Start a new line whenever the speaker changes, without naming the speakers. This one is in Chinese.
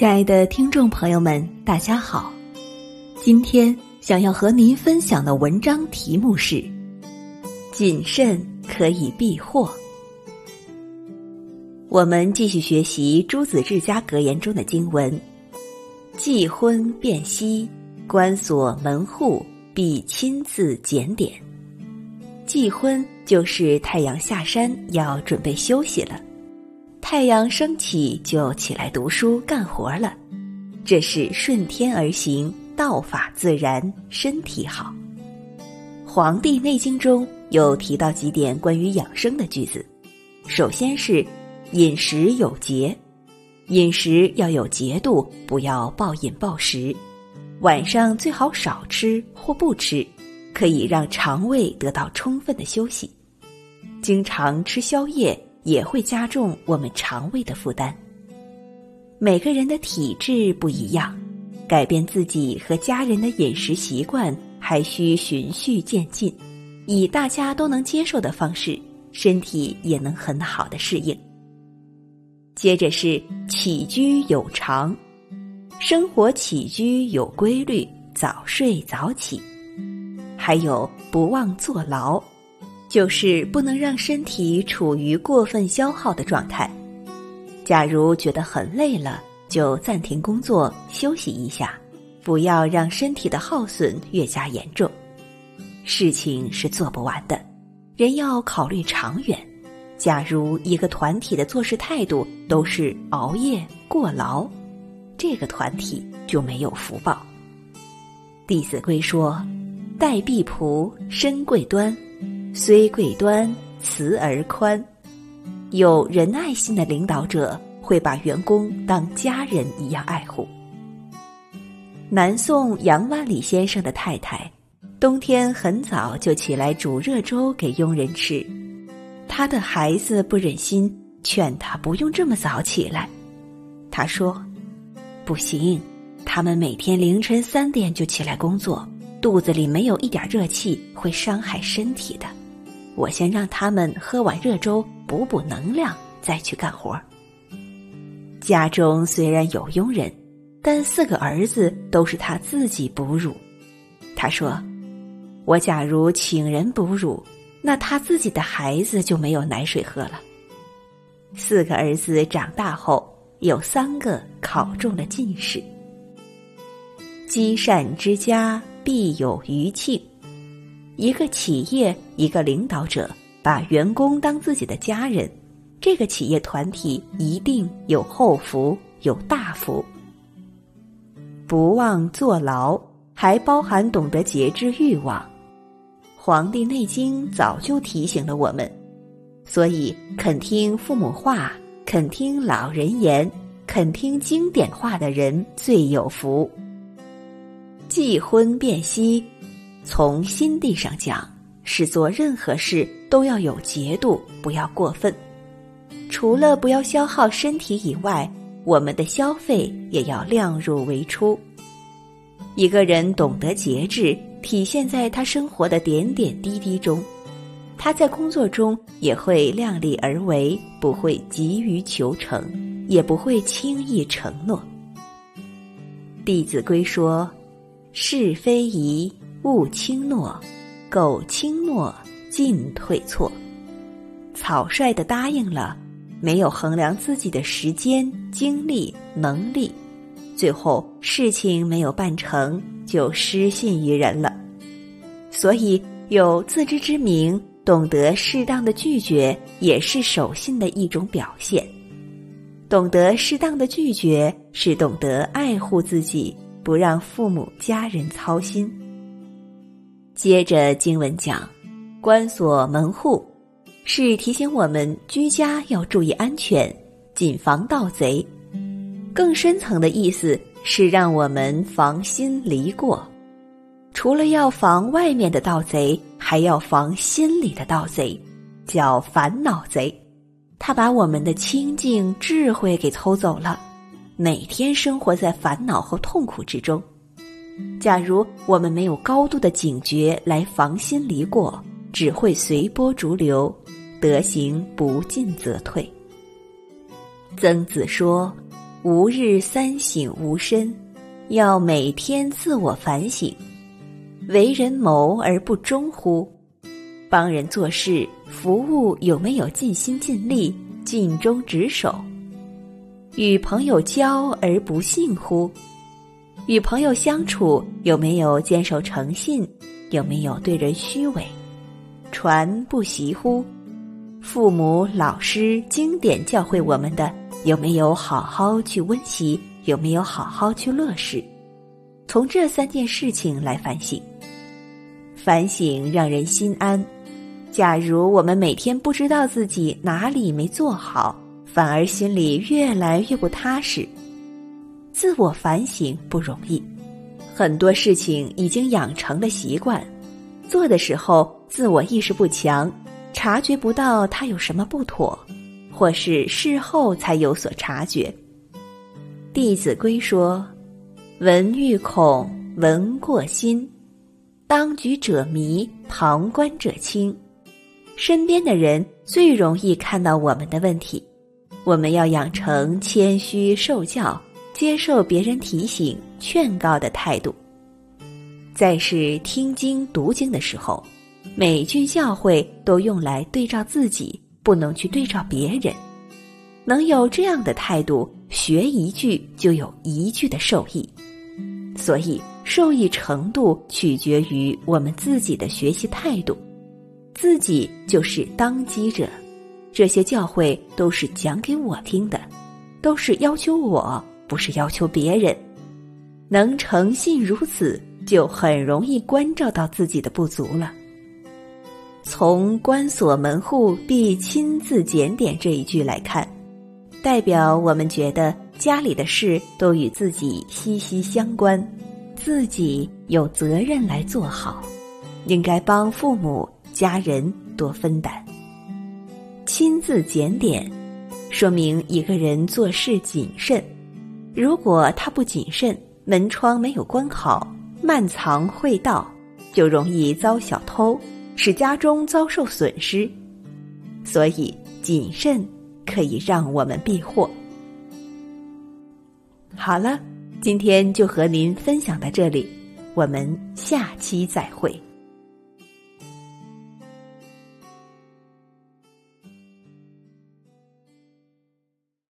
亲爱的听众朋友们，大家好。今天想要和您分享的文章题目是谨慎可以避祸。我们继续学习诸子治家格言中的经文：忌婚辨析，关锁门户，必亲自检点。忌婚就是太阳下山要准备休息了，太阳升起就起来读书干活了，这是顺天而行，道法自然，身体好。黄帝内经中有提到几点关于养生的句子，首先是饮食有节，饮食要有节度，不要暴饮暴食，晚上最好少吃或不吃，可以让肠胃得到充分的休息。经常吃宵夜也会加重我们肠胃的负担。每个人的体质不一样，改变自己和家人的饮食习惯还需循序渐进，以大家都能接受的方式，身体也能很好的适应。接着是起居有常，生活起居有规律，早睡早起。还有不忘坐牢，就是不能让身体处于过分消耗的状态。假如觉得很累了，就暂停工作休息一下，不要让身体的耗损越加严重。事情是做不完的，人要考虑长远。假如一个团体的做事态度都是熬夜过劳，这个团体就没有福报。弟子规说：待婢仆，身贵端，虽贵端，慈而宽。有仁爱心的领导者会把员工当家人一样爱护。南宋杨万里先生的太太，冬天很早就起来煮热粥给佣人吃。他的孩子不忍心，劝他不用这么早起来。他说：不行，他们每天凌晨3点就起来工作，肚子里没有一点热气，会伤害身体的。我先让他们喝碗热粥补补能量，再去干活。家中虽然有佣人，但4个儿子都是他自己哺乳。他说：我假如请人哺乳，那他自己的孩子就没有奶水喝了。4个儿子长大后，有3个考中了进士。积善之家，必有余庆。一个企业，一个领导者把员工当自己的家人，这个企业团体一定有后福，有大福。不忘坐牢，还包含懂得节制欲望。黄帝内经早就提醒了我们，所以肯听父母话，肯听老人言，肯听经典话的人最有福。忌婚辨析，从心地上讲，是做任何事都要有节度，不要过分。除了不要消耗身体以外，我们的消费也要量入为出。一个人懂得节制，体现在他生活的点点滴滴中。他在工作中也会量力而为，不会急于求成，也不会轻易承诺。弟子规说：是非宜，勿轻诺，苟轻诺，进退错。草率地答应了，没有衡量自己的时间、精力、能力，最后事情没有办成，就失信于人了。所以有自知之明，懂得适当的拒绝，也是守信的一种表现。懂得适当的拒绝，是懂得爱护自己，不让父母家人操心。接着经文讲，关锁门户，是提醒我们居家要注意安全，谨防盗贼。更深层的意思是让我们防心离过。除了要防外面的盗贼，还要防心里的盗贼，叫烦恼贼。他把我们的清净智慧给偷走了，每天生活在烦恼和痛苦之中。假如我们没有高度的警觉来防心离过，只会随波逐流，德行不进则退。曾子说： 吾日三省吾身，要每天自我反省。为人谋而不忠乎？帮人做事服务有没有尽心尽力、尽忠职守？与朋友交而不信乎？与朋友相处有没有坚守诚信？有没有对人虚伪？传不习乎？父母、老师、经典教诲我们的，有没有好好去温习？有没有好好去落实？从这3件事情来反省。反省让人心安。假如我们每天不知道自己哪里没做好，反而心里越来越不踏实。自我反省不容易，很多事情已经养成了习惯，做的时候自我意识不强，察觉不到它有什么不妥，或是事后才有所察觉。弟子规说：闻欲恐，闻过心，当局者迷，旁观者清。身边的人最容易看到我们的问题，我们要养成谦虚受教、接受别人提醒、劝告的态度。在是听经读经的时候，每句教诲都用来对照自己，不能去对照别人。能有这样的态度，学一句就有一句的受益。所以受益程度取决于我们自己的学习态度，自己就是当机者。这些教诲都是讲给我听的，都是要求我，不是要求别人。能诚信如此，就很容易关照到自己的不足了。从关锁门户必亲自检点这一句来看，代表我们觉得家里的事都与自己息息相关，自己有责任来做好，应该帮父母、家人多分担。亲自检点，说明一个人做事谨慎。如果他不谨慎，门窗没有关好，漫藏晦道，就容易遭小偷，使家中遭受损失。所以谨慎可以让我们避祸。好了，今天就和您分享到这里，我们下期再会。